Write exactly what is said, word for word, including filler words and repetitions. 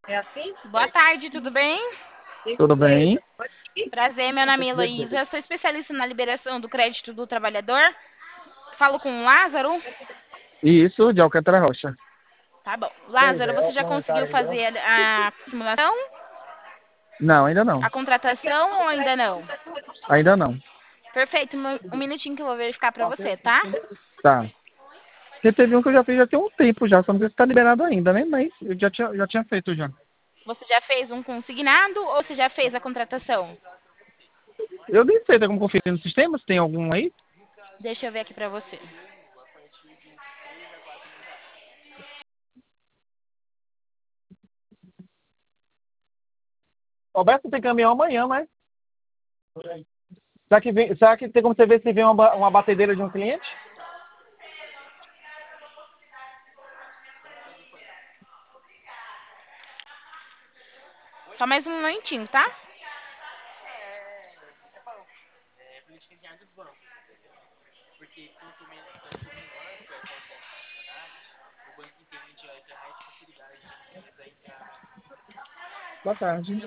Boa tarde, tudo bem? Tudo bem? Prazer, meu nome é Heloísa, sou especialista na liberação do crédito do trabalhador. Falo com o Lázaro? Isso, de Alcântara Rocha. Tá bom. Lázaro, você já conseguiu fazer a simulação, Não, ainda não. a contratação ou ainda não? Ainda não. Perfeito, um um minutinho que eu vou verificar para você, tá? Tá. Porque teve um que eu já fiz já tem um tempo já, só não sei se tá liberado ainda, né? Mas eu já tinha, já tinha feito já. Você já fez um consignado ou você já fez a contratação? Eu nem sei, tem como conferir no sistema, se tem algum aí? Deixa eu ver aqui para você. Roberto tem caminhão amanhã, mas... Será que, vem, será que tem como você ver se vem uma, ba- uma batedeira de um cliente? Só mais um momentinho, tá? Boa tarde.